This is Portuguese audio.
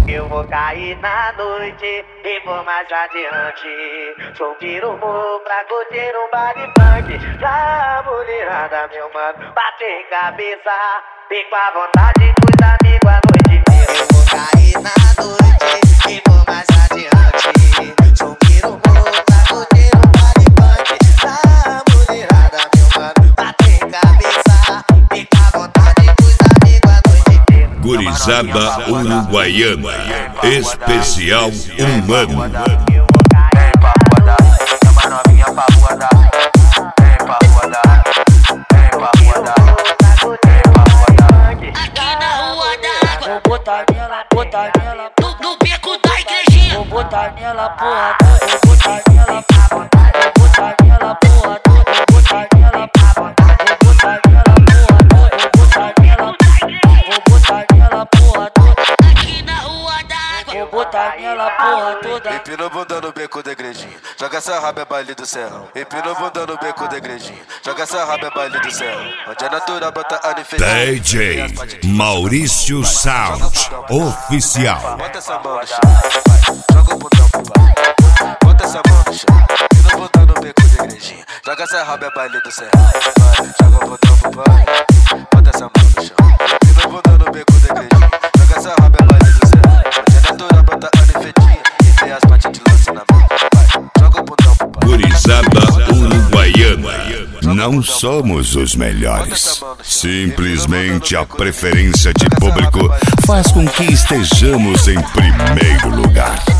que eu vou cair na noite e vou mais adiante. Sou pirumu pra curtir um baile funk. Pra mulherada, meu mano, bater cabeça. Fico à vontade com os amigos à noite. Eu vou cair na noite e vou mais adiante. Sou pirumu pra curtir um baile funk. Pra mulherada, meu mano, bater cabeça. Fico à vontade com os amigos à noite. Gurizada uruguaiana, especial humano. Vem pra rua da, chama novinha pra rua da. Vem pra rua da, vem pra rua da, vem pra rua da. Aqui na rua da água, vou botar nela no beco da igrejinha. vou botar nela porra, vou botar nela porra, vou botar nela porra, vou botar nela porra, vou botar nela porra, vou botar nela, vou botar nela porra toda. Aqui na rua da água, Vou botar nela porra toda. Empina o bunda no beco da igrejinha, joga essa raba é baile do serrão. Empina o bunda no beco da igrejinha, joga essa raba é baile do serrão. Onde a natura bota a DJ Maurício Sound Oficial. Bota essa mão no chão, vai, joga o bundão pro pai. Bota essa mão no chão, empina o bunda no beco da igrejinha, joga essa raba é baile do serrão. Vai, joga o bundão pro pai. Bota essa mão no chão, empina o bundão no beco da igrejinha, joga essa raba é baile do serrão. Onde a natura bota a nefetinha e tem as partes de lança na mão. Vai, joga o bundão pro pai. Gurizada uruguaiana, não somos os melhores. Simplesmente a preferência de público faz com que estejamos em primeiro lugar.